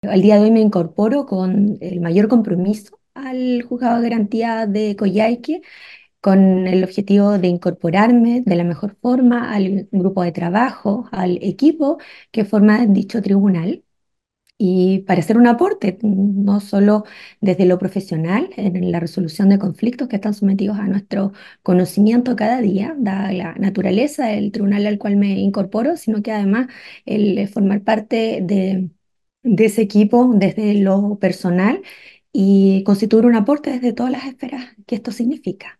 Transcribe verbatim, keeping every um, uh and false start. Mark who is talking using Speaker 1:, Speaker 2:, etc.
Speaker 1: Al día de hoy me incorporo con el mayor compromiso al juzgado de garantía de Coyhaique, con el objetivo de incorporarme de la mejor forma al grupo de trabajo, al equipo que forma dicho tribunal y para hacer un aporte, no solo desde lo profesional, en la resolución de conflictos que están sometidos a nuestro conocimiento cada día, dada la naturaleza del tribunal al cual me incorporo, sino que además el eh, formar parte de, de ese equipo desde lo personal y constituir un aporte desde todas las esferas que esto significa.